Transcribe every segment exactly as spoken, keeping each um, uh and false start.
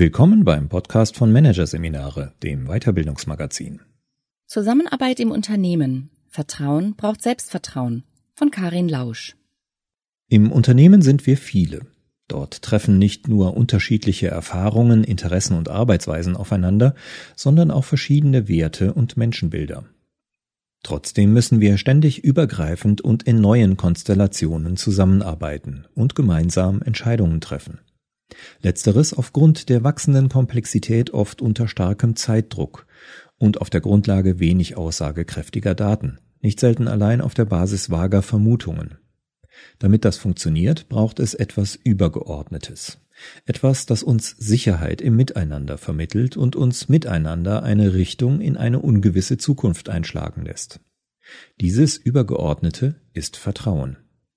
Willkommen beim Podcast von Managerseminare, dem Weiterbildungsmagazin. Zusammenarbeit im Unternehmen. Vertrauen braucht Selbstvertrauen. Von Karin Lausch. Im Unternehmen sind wir viele. Dort treffen nicht nur unterschiedliche Erfahrungen, Interessen und Arbeitsweisen aufeinander, sondern auch verschiedene Werte und Menschenbilder. Trotzdem müssen wir ständig übergreifend und in neuen Konstellationen zusammenarbeiten und gemeinsam Entscheidungen treffen. Letzteres aufgrund der wachsenden Komplexität oft unter starkem Zeitdruck und auf der Grundlage wenig aussagekräftiger Daten, nicht selten allein auf der Basis vager Vermutungen. Damit das funktioniert, braucht es etwas Übergeordnetes. Etwas, das uns Sicherheit im Miteinander vermittelt und uns miteinander eine Richtung in eine ungewisse Zukunft einschlagen lässt. Dieses Übergeordnete ist Vertrauen.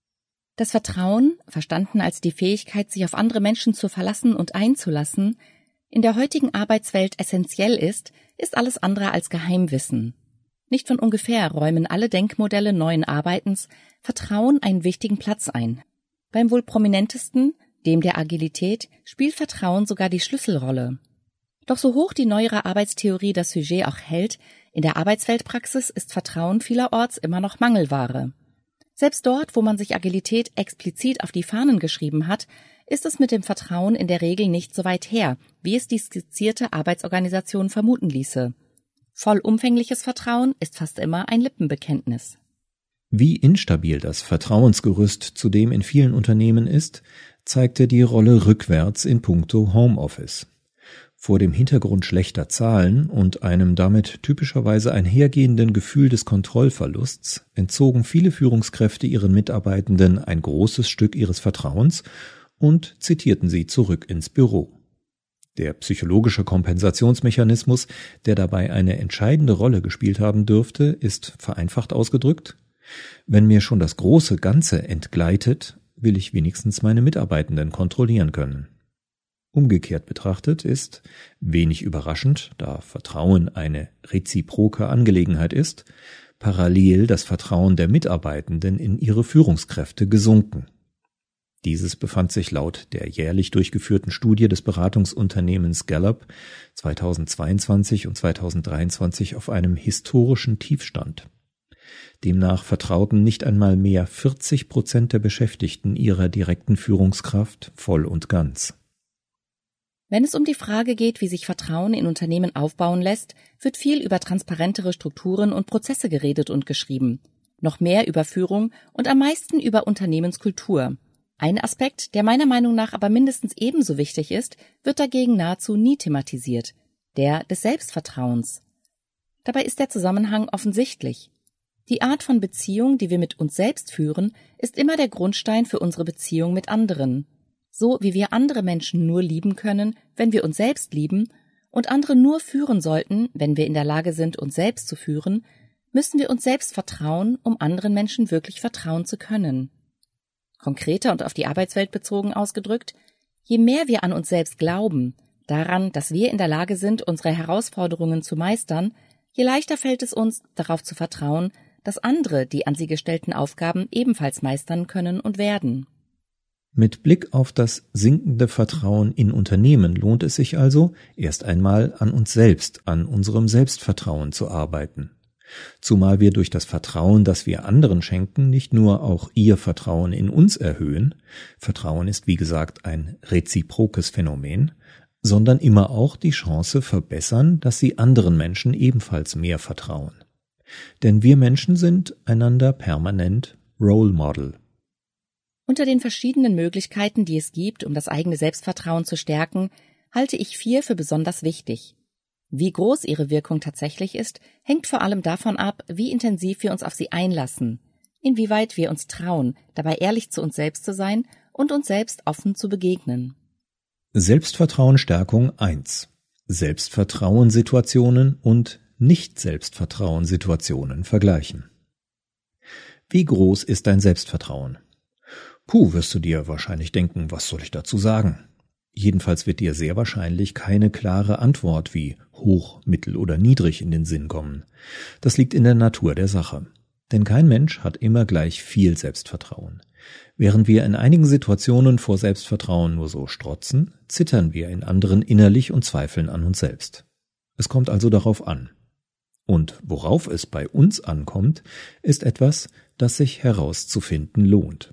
Das Vertrauen, verstanden als die Fähigkeit, sich auf andere Menschen zu verlassen und einzulassen, in der heutigen Arbeitswelt essentiell ist, ist alles andere als Geheimwissen. Nicht von ungefähr räumen alle Denkmodelle neuen Arbeitens Vertrauen einen wichtigen Platz ein. Beim wohl prominentesten, dem der Agilität, spielt Vertrauen sogar die Schlüsselrolle. Doch so hoch die neuere Arbeitstheorie das Sujet auch hält, in der Arbeitsweltpraxis ist Vertrauen vielerorts immer noch Mangelware. Selbst dort, wo man sich Agilität explizit auf die Fahnen geschrieben hat, ist es mit dem Vertrauen in der Regel nicht so weit her, wie es die skizzierte Arbeitsorganisation vermuten ließe. Vollumfängliches Vertrauen ist fast immer ein Lippenbekenntnis. Wie instabil das Vertrauensgerüst zudem in vielen Unternehmen ist, zeigte die Rolle rückwärts in puncto Homeoffice. Vor dem Hintergrund schlechter Zahlen und einem damit typischerweise einhergehenden Gefühl des Kontrollverlusts entzogen viele Führungskräfte ihren Mitarbeitenden ein großes Stück ihres Vertrauens und zitierten sie zurück ins Büro. Der psychologische Kompensationsmechanismus, der dabei eine entscheidende Rolle gespielt haben dürfte, ist vereinfacht ausgedrückt: Wenn mir schon das große Ganze entgleitet, will ich wenigstens meine Mitarbeitenden kontrollieren können. Umgekehrt betrachtet ist, wenig überraschend, da Vertrauen eine reziproke Angelegenheit ist, parallel das Vertrauen der Mitarbeitenden in ihre Führungskräfte gesunken. Dieses befand sich laut der jährlich durchgeführten Studie des Beratungsunternehmens Gallup zweitausendzweiundzwanzig und zweitausenddreiundzwanzig auf einem historischen Tiefstand. Demnach vertrauten nicht einmal mehr vierzig Prozent der Beschäftigten ihrer direkten Führungskraft voll und ganz. Wenn es um die Frage geht, wie sich Vertrauen in Unternehmen aufbauen lässt, wird viel über transparentere Strukturen und Prozesse geredet und geschrieben. Noch mehr über Führung und am meisten über Unternehmenskultur. Ein Aspekt, der meiner Meinung nach aber mindestens ebenso wichtig ist, wird dagegen nahezu nie thematisiert: der des Selbstvertrauens. Dabei ist der Zusammenhang offensichtlich. Die Art von Beziehung, die wir mit uns selbst führen, ist immer der Grundstein für unsere Beziehung mit anderen. So wie wir andere Menschen nur lieben können, wenn wir uns selbst lieben, und andere nur führen sollten, wenn wir in der Lage sind, uns selbst zu führen, müssen wir uns selbst vertrauen, um anderen Menschen wirklich vertrauen zu können. Konkreter und auf die Arbeitswelt bezogen ausgedrückt: Je mehr wir an uns selbst glauben, daran, dass wir in der Lage sind, unsere Herausforderungen zu meistern, je leichter fällt es uns, darauf zu vertrauen, dass andere die an sie gestellten Aufgaben ebenfalls meistern können und werden. Mit Blick auf das sinkende Vertrauen in Unternehmen lohnt es sich also, erst einmal an uns selbst, an unserem Selbstvertrauen zu arbeiten. Zumal wir durch das Vertrauen, das wir anderen schenken, nicht nur auch ihr Vertrauen in uns erhöhen, Vertrauen ist wie gesagt ein reziprokes Phänomen, sondern immer auch die Chance verbessern, dass sie anderen Menschen ebenfalls mehr vertrauen. Denn wir Menschen sind einander permanent Role Model. Unter den verschiedenen Möglichkeiten, die es gibt, um das eigene Selbstvertrauen zu stärken, halte ich vier für besonders wichtig. Wie groß ihre Wirkung tatsächlich ist, hängt vor allem davon ab, wie intensiv wir uns auf sie einlassen, inwieweit wir uns trauen, dabei ehrlich zu uns selbst zu sein und uns selbst offen zu begegnen. Selbstvertrauensstärkung eins. Selbstvertrauenssituationen und Nicht-Selbstvertrauenssituationen vergleichen. Wie groß ist dein Selbstvertrauen? Puh, wirst du dir wahrscheinlich denken, was soll ich dazu sagen? Jedenfalls wird dir sehr wahrscheinlich keine klare Antwort wie hoch, mittel oder niedrig in den Sinn kommen. Das liegt in der Natur der Sache. Denn kein Mensch hat immer gleich viel Selbstvertrauen. Während wir in einigen Situationen vor Selbstvertrauen nur so strotzen, zittern wir in anderen innerlich und zweifeln an uns selbst. Es kommt also darauf an. Und worauf es bei uns ankommt, ist etwas, das sich herauszufinden lohnt.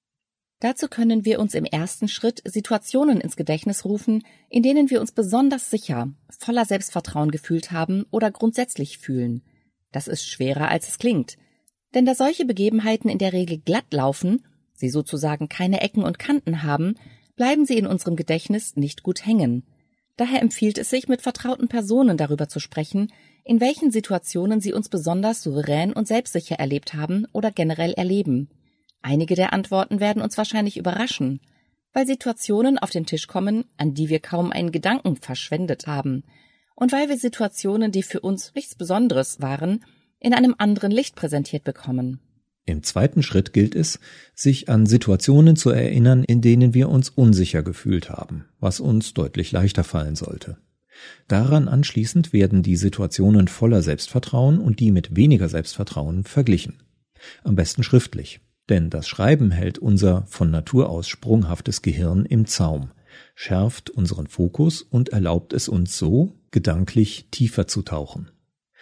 Dazu können wir uns im ersten Schritt Situationen ins Gedächtnis rufen, in denen wir uns besonders sicher, voller Selbstvertrauen gefühlt haben oder grundsätzlich fühlen. Das ist schwerer, als es klingt. Denn da solche Begebenheiten in der Regel glatt laufen, sie sozusagen keine Ecken und Kanten haben, bleiben sie in unserem Gedächtnis nicht gut hängen. Daher empfiehlt es sich, mit vertrauten Personen darüber zu sprechen, in welchen Situationen sie uns besonders souverän und selbstsicher erlebt haben oder generell erleben. Einige der Antworten werden uns wahrscheinlich überraschen, weil Situationen auf den Tisch kommen, an die wir kaum einen Gedanken verschwendet haben, und weil wir Situationen, die für uns nichts Besonderes waren, in einem anderen Licht präsentiert bekommen. Im zweiten Schritt gilt es, sich an Situationen zu erinnern, in denen wir uns unsicher gefühlt haben, was uns deutlich leichter fallen sollte. Daran anschließend werden die Situationen voller Selbstvertrauen und die mit weniger Selbstvertrauen verglichen. Am besten schriftlich, denn das Schreiben hält unser von Natur aus sprunghaftes Gehirn im Zaum, schärft unseren Fokus und erlaubt es uns so, gedanklich tiefer zu tauchen.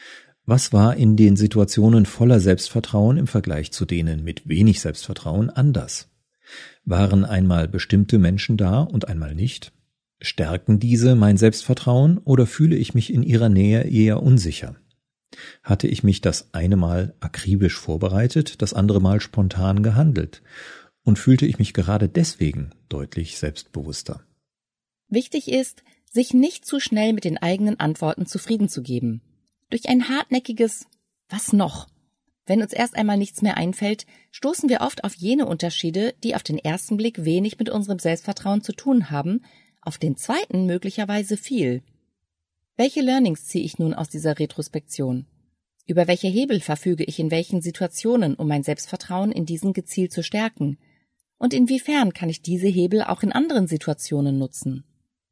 Was war in den Situationen voller Selbstvertrauen im Vergleich zu denen mit wenig Selbstvertrauen anders? Waren einmal bestimmte Menschen da und einmal nicht? Stärken diese mein Selbstvertrauen oder fühle ich mich in ihrer Nähe eher unsicher? Hatte ich mich das eine Mal akribisch vorbereitet, das andere Mal spontan gehandelt? Und fühlte ich mich gerade deswegen deutlich selbstbewusster? Wichtig ist, sich nicht zu schnell mit den eigenen Antworten zufrieden zu geben. Durch ein hartnäckiges „Was noch?" Wenn uns erst einmal nichts mehr einfällt, stoßen wir oft auf jene Unterschiede, die auf den ersten Blick wenig mit unserem Selbstvertrauen zu tun haben, auf den zweiten möglicherweise viel. Welche Learnings ziehe ich nun aus dieser Retrospektion? Über welche Hebel verfüge ich in welchen Situationen, um mein Selbstvertrauen in diesen gezielt zu stärken? Und inwiefern kann ich diese Hebel auch in anderen Situationen nutzen?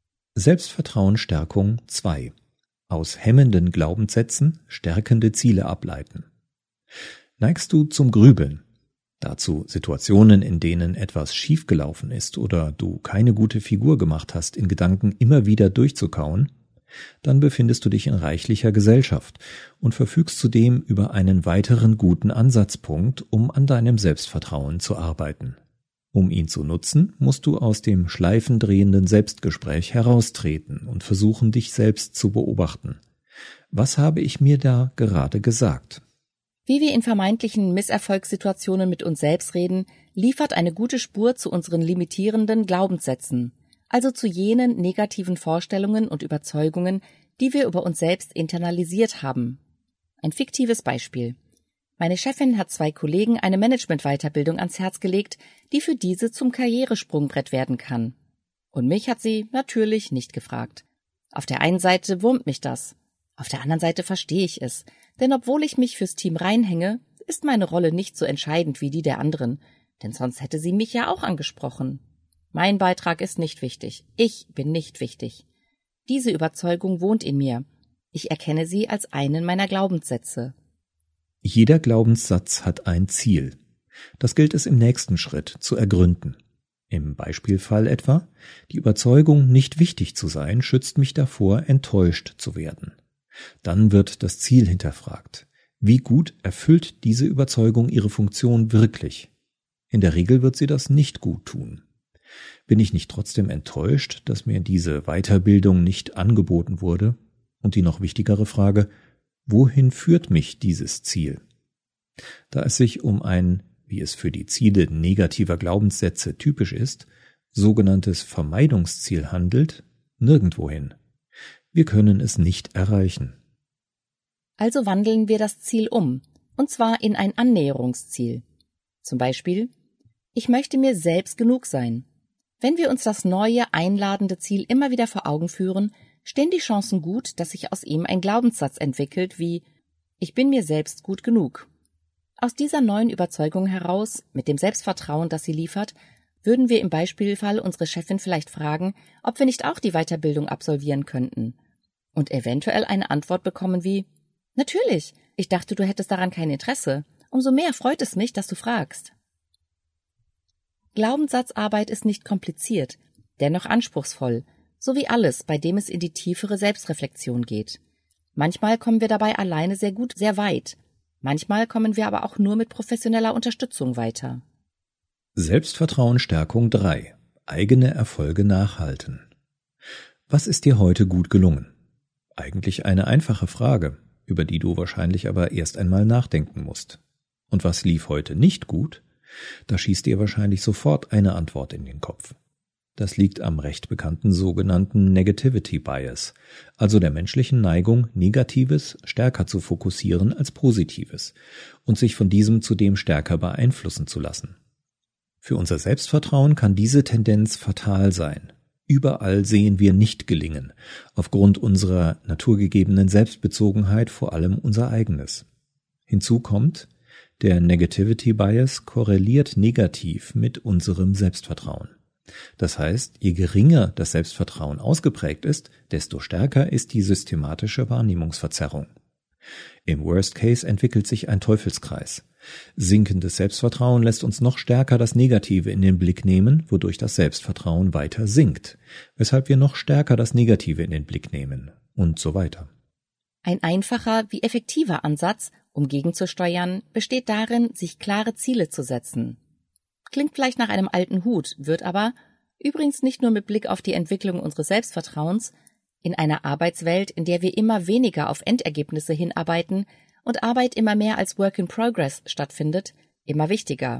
Selbstvertrauensstärkung zwei. Aus hemmenden Glaubenssätzen stärkende Ziele ableiten. Neigst du zum Grübeln? Dazu Situationen, in denen etwas schiefgelaufen ist oder du keine gute Figur gemacht hast, in Gedanken immer wieder durchzukauen? Dann befindest du dich in reichlicher Gesellschaft und verfügst zudem über einen weiteren guten Ansatzpunkt, um an deinem Selbstvertrauen zu arbeiten. Um ihn zu nutzen, musst du aus dem schleifendrehenden Selbstgespräch heraustreten und versuchen, dich selbst zu beobachten. Was habe ich mir da gerade gesagt? Wie wir in vermeintlichen Misserfolgssituationen mit uns selbst reden, liefert eine gute Spur zu unseren limitierenden Glaubenssätzen, also zu jenen negativen Vorstellungen und Überzeugungen, die wir über uns selbst internalisiert haben. Ein fiktives Beispiel. Meine Chefin hat zwei Kollegen eine Management-Weiterbildung ans Herz gelegt, die für diese zum Karrieresprungbrett werden kann. Und mich hat sie natürlich nicht gefragt. Auf der einen Seite wurmt mich das, auf der anderen Seite verstehe ich es, denn obwohl ich mich fürs Team reinhänge, ist meine Rolle nicht so entscheidend wie die der anderen, denn sonst hätte sie mich ja auch angesprochen. Mein Beitrag ist nicht wichtig, ich bin nicht wichtig. Diese Überzeugung wohnt in mir. Ich erkenne sie als einen meiner Glaubenssätze. Jeder Glaubenssatz hat ein Ziel. Das gilt es im nächsten Schritt zu ergründen. Im Beispielfall etwa, die Überzeugung, nicht wichtig zu sein, schützt mich davor, enttäuscht zu werden. Dann wird das Ziel hinterfragt. Wie gut erfüllt diese Überzeugung ihre Funktion wirklich? In der Regel wird sie das nicht gut tun. Bin ich nicht trotzdem enttäuscht, dass mir diese Weiterbildung nicht angeboten wurde? Und die noch wichtigere Frage, wohin führt mich dieses Ziel? Da es sich um ein, wie es für die Ziele negativer Glaubenssätze typisch ist, sogenanntes Vermeidungsziel handelt, nirgendwohin. Wir können es nicht erreichen. Also wandeln wir das Ziel um, und zwar in ein Annäherungsziel. Zum Beispiel, ich möchte mir selbst genug sein. Wenn wir uns das neue, einladende Ziel immer wieder vor Augen führen, stehen die Chancen gut, dass sich aus ihm ein Glaubenssatz entwickelt wie ich bin mir selbst gut genug. Aus dieser neuen Überzeugung heraus, mit dem Selbstvertrauen, das sie liefert, würden wir im Beispielfall unsere Chefin vielleicht fragen, ob wir nicht auch die Weiterbildung absolvieren könnten. Und eventuell eine Antwort bekommen wie natürlich, ich dachte, du hättest daran kein Interesse. Umso mehr freut es mich, dass du fragst. Glaubenssatzarbeit ist nicht kompliziert, dennoch anspruchsvoll, so wie alles, bei dem es in die tiefere Selbstreflexion geht. Manchmal kommen wir dabei alleine sehr gut, sehr weit. Manchmal kommen wir aber auch nur mit professioneller Unterstützung weiter. Selbstvertrauensstärkung drei. Eigene Erfolge nachhalten. Was ist dir heute gut gelungen? Eigentlich eine einfache Frage, über die du wahrscheinlich aber erst einmal nachdenken musst. Und was lief heute nicht gut? Da schießt dir wahrscheinlich sofort eine Antwort in den Kopf. Das liegt am recht bekannten sogenannten Negativity Bias, also der menschlichen Neigung, Negatives stärker zu fokussieren als Positives und sich von diesem zudem stärker beeinflussen zu lassen. Für unser Selbstvertrauen kann diese Tendenz fatal sein. Überall sehen wir nicht gelingen, aufgrund unserer naturgegebenen Selbstbezogenheit vor allem unser eigenes. Hinzu kommt, der Negativity Bias korreliert negativ mit unserem Selbstvertrauen. Das heißt, je geringer das Selbstvertrauen ausgeprägt ist, desto stärker ist die systematische Wahrnehmungsverzerrung. Im Worst Case entwickelt sich ein Teufelskreis. Sinkendes Selbstvertrauen lässt uns noch stärker das Negative in den Blick nehmen, wodurch das Selbstvertrauen weiter sinkt, weshalb wir noch stärker das Negative in den Blick nehmen und so weiter. Ein einfacher wie effektiver Ansatz, um gegenzusteuern, besteht darin, sich klare Ziele zu setzen. Klingt vielleicht nach einem alten Hut, wird aber, übrigens nicht nur mit Blick auf die Entwicklung unseres Selbstvertrauens, in einer Arbeitswelt, in der wir immer weniger auf Endergebnisse hinarbeiten und Arbeit immer mehr als Work in Progress stattfindet, immer wichtiger.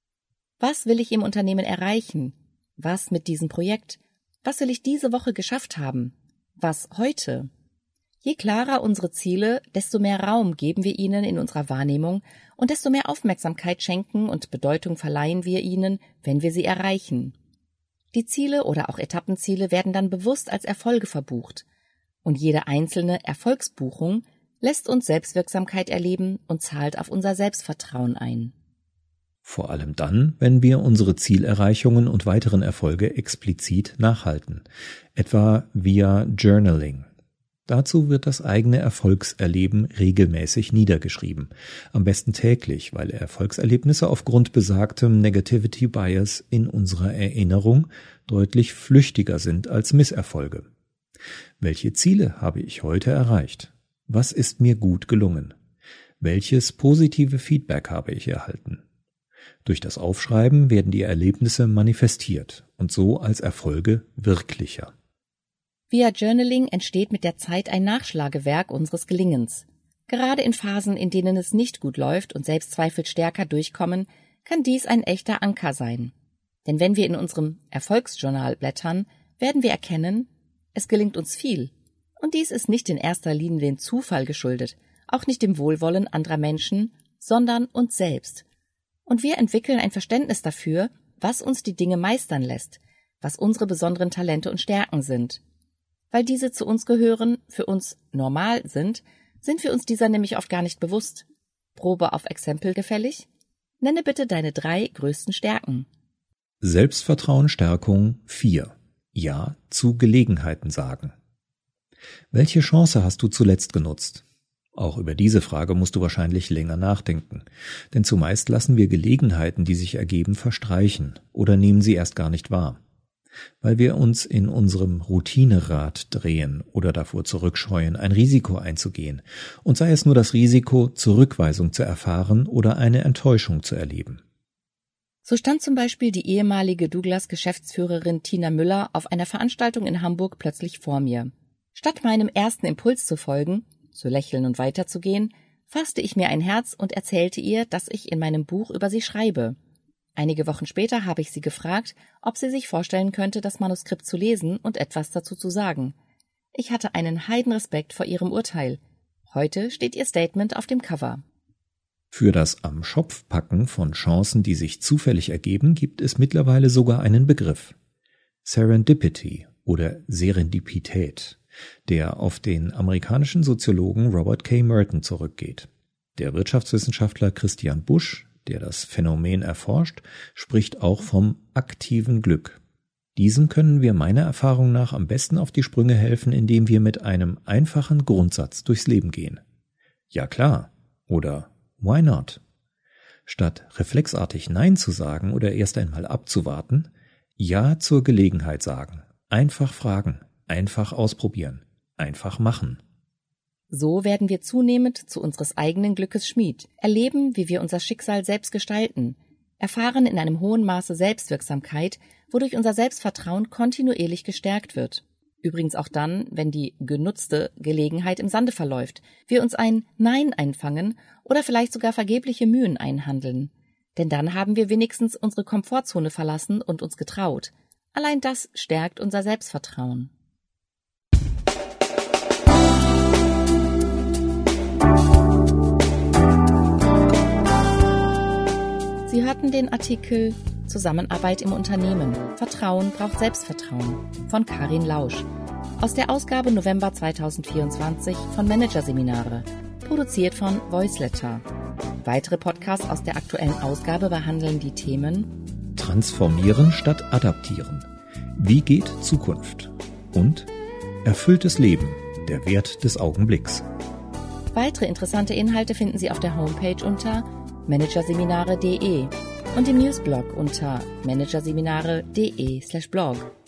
Was will ich im Unternehmen erreichen? Was mit diesem Projekt? Was will ich diese Woche geschafft haben? Was heute? Je klarer unsere Ziele, desto mehr Raum geben wir ihnen in unserer Wahrnehmung und desto mehr Aufmerksamkeit schenken und Bedeutung verleihen wir ihnen, wenn wir sie erreichen. Die Ziele oder auch Etappenziele werden dann bewusst als Erfolge verbucht. Und jede einzelne Erfolgsbuchung lässt uns Selbstwirksamkeit erleben und zahlt auf unser Selbstvertrauen ein. Vor allem dann, wenn wir unsere Zielerreichungen und weiteren Erfolge explizit nachhalten, etwa via Journaling. Dazu wird das eigene Erfolgserleben regelmäßig niedergeschrieben, am besten täglich, weil Erfolgserlebnisse aufgrund besagtem Negativity Bias in unserer Erinnerung deutlich flüchtiger sind als Misserfolge. Welche Ziele habe ich heute erreicht? Was ist mir gut gelungen? Welches positive Feedback habe ich erhalten? Durch das Aufschreiben werden die Erlebnisse manifestiert und so als Erfolge wirklicher. Via Journaling entsteht mit der Zeit ein Nachschlagewerk unseres Gelingens. Gerade in Phasen, in denen es nicht gut läuft und Selbstzweifel stärker durchkommen, kann dies ein echter Anker sein. Denn wenn wir in unserem Erfolgsjournal blättern, werden wir erkennen, es gelingt uns viel. Und dies ist nicht in erster Linie dem Zufall geschuldet, auch nicht dem Wohlwollen anderer Menschen, sondern uns selbst. Und wir entwickeln ein Verständnis dafür, was uns die Dinge meistern lässt, was unsere besonderen Talente und Stärken sind. Weil diese zu uns gehören, für uns normal sind, sind wir uns dieser nämlich oft gar nicht bewusst. Probe auf Exempel gefällig? Nenne bitte deine drei größten Stärken. Selbstvertrauensstärkung vier. Ja zu Gelegenheiten sagen. Welche Chance hast du zuletzt genutzt? Auch über diese Frage musst du wahrscheinlich länger nachdenken, denn zumeist lassen wir Gelegenheiten, die sich ergeben, verstreichen oder nehmen sie erst gar nicht wahr. Weil wir uns in unserem Routinerad drehen oder davor zurückscheuen, ein Risiko einzugehen, und sei es nur das Risiko, Zurückweisung zu erfahren oder eine Enttäuschung zu erleben. So stand zum Beispiel die ehemalige Douglas-Geschäftsführerin Tina Müller auf einer Veranstaltung in Hamburg plötzlich vor mir. Statt meinem ersten Impuls zu folgen, zu lächeln und weiterzugehen, fasste ich mir ein Herz und erzählte ihr, dass ich in meinem Buch über sie schreibe. Einige Wochen später habe ich sie gefragt, ob sie sich vorstellen könnte, das Manuskript zu lesen und etwas dazu zu sagen. Ich hatte einen Heidenrespekt vor ihrem Urteil. Heute steht ihr Statement auf dem Cover. Für das am Schopf packen von Chancen, die sich zufällig ergeben, gibt es mittlerweile sogar einen Begriff. Serendipity oder Serendipität, der auf den amerikanischen Soziologen Robert K. Merton zurückgeht. Der Wirtschaftswissenschaftler Christian Busch, der das Phänomen erforscht, spricht auch vom aktiven Glück. Diesem können wir meiner Erfahrung nach am besten auf die Sprünge helfen, indem wir mit einem einfachen Grundsatz durchs Leben gehen. Ja klar oder why not? Statt reflexartig Nein zu sagen oder erst einmal abzuwarten, Ja zur Gelegenheit sagen. Einfach fragen, einfach ausprobieren, einfach machen. So werden wir zunehmend zu unseres eigenen Glückes Schmied, erleben, wie wir unser Schicksal selbst gestalten, erfahren in einem hohen Maße Selbstwirksamkeit, wodurch unser Selbstvertrauen kontinuierlich gestärkt wird. Übrigens auch dann, wenn die genutzte Gelegenheit im Sande verläuft, wir uns ein Nein einfangen oder vielleicht sogar vergebliche Mühen einhandeln. Denn dann haben wir wenigstens unsere Komfortzone verlassen und uns getraut. Allein das stärkt unser Selbstvertrauen. Sie hörten den Artikel Zusammenarbeit im Unternehmen. Vertrauen braucht Selbstvertrauen von Karin Lausch aus der Ausgabe November zweitausendvierundzwanzig von Managerseminare, produziert von Voiceletter. Weitere Podcasts aus der aktuellen Ausgabe behandeln die Themen Transformieren statt adaptieren. Wie geht Zukunft? Und erfülltes Leben, der Wert des Augenblicks. Weitere interessante Inhalte finden Sie auf der Homepage unter managerseminare punkt de und im Newsblog unter managerseminare punkt de slash blog.